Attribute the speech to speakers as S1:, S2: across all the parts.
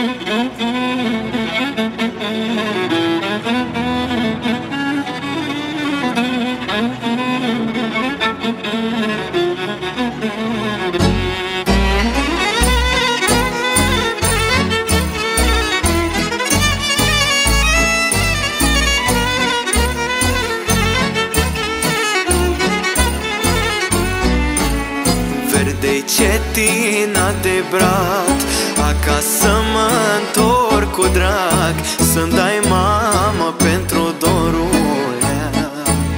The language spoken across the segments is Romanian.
S1: Verde-i cetina de brad, acasă mă întorc cu drag, să-mi dai, mamă, pentru dorul leac.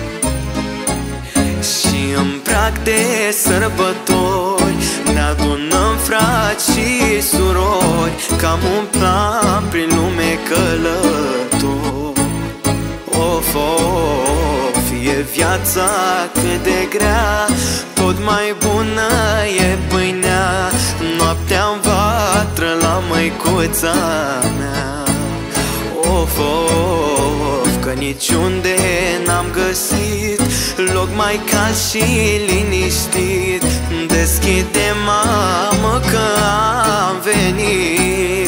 S1: Și în prag de sărbători ne adunăm frați și surori, cam un plan prin lume călător. Of, of, fie viața cât de grea, tot mai bună e pâinea. Noaptea-n vatră la măicuța mea. Of, of, că niciunde n-am găsit loc mai cald și liniștit. Deschide, mamă, că am venit.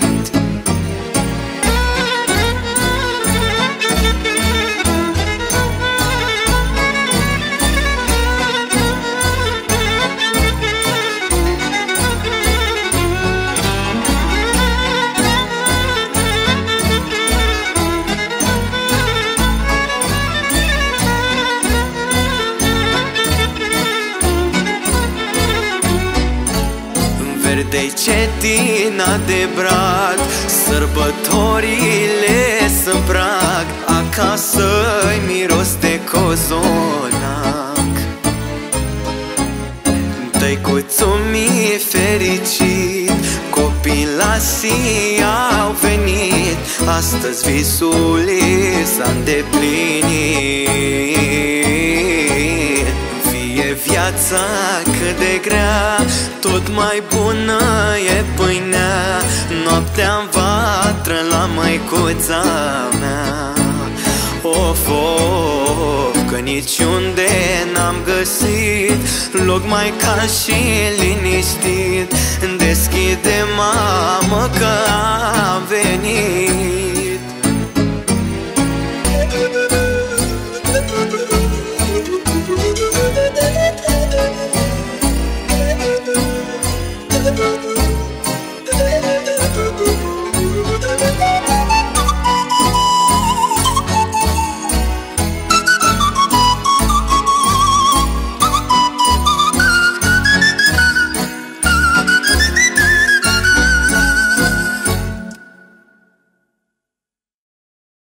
S1: Verde-i cetina de brad, sărbătorile sunt prag, acasă-i miros de cozonac. Tăicuțul mi-e fericit, copilașii au venit, astăzi visul i s-a îndeplinit. Fie viața cât de grea, tot mai bună e pâinea. Noaptea-n vatră la măicuța mea. Of, of, că niciunde n-am găsit loc mai cald și liniștit. Deschide, mamă, că am venit.